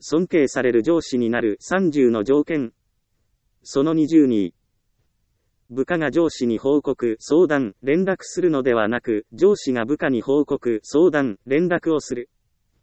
尊敬される上司になる30の条件。その20に、部下が上司に報告、相談、連絡するのではなく、上司が部下に報告、相談、連絡をする。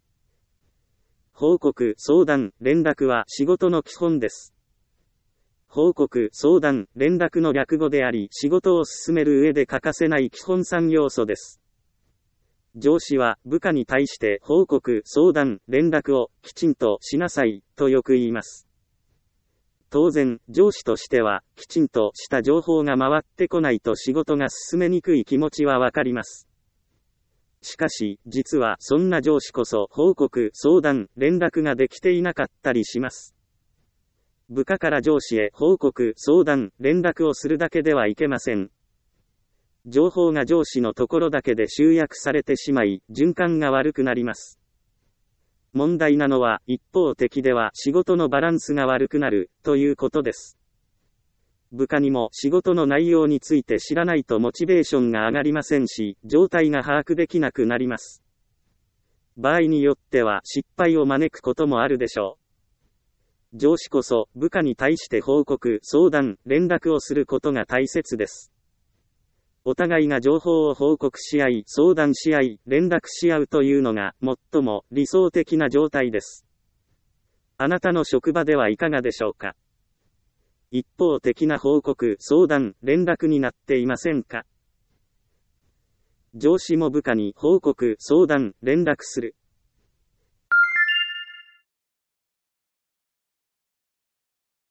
報告、相談、連絡は仕事の基本です。報告、相談、連絡の略語であり、仕事を進める上で欠かせない基本3要素です。上司は部下に対して報告、相談、連絡をきちんとしなさいとよく言います。当然、上司としてはきちんとした情報が回ってこないと仕事が進めにくい気持ちはわかります。しかし、実はそんな上司こそ報告、相談、連絡ができていなかったりします。部下から上司へ報告、相談、連絡をするだけではいけません。情報が上司のところだけで集約されてしまい、循環が悪くなります。問題なのは、一方的では仕事のバランスが悪くなる、ということです。部下にも仕事の内容について知らないとモチベーションが上がりませんし、状態が把握できなくなります。場合によっては失敗を招くこともあるでしょう。上司こそ部下に対して報告、相談、連絡をすることが大切です。お互いが情報を報告し合い、相談し合い、連絡し合うというのが最も理想的な状態です。あなたの職場ではいかがでしょうか。一方的な報告、相談、連絡になっていませんか。上司も部下に報告、相談、連絡する。